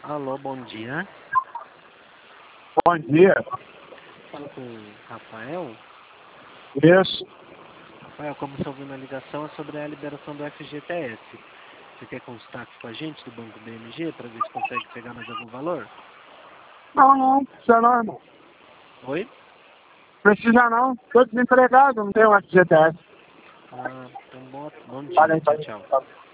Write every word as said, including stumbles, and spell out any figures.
Alô, bom dia. Bom dia. Falo com o Rafael. Isso. Rafael, como você ouviu na ligação, é sobre a liberação do F G T S. Você quer consultar com a gente do Banco B M G para ver se consegue pegar mais algum valor? Não, não. Precisa não, irmão. Oi? Precisa não. Tô desempregado, não tenho F G T S. Ah, então bom, bom dia. Valeu, Tchau, valeu. tchau. Tá bom.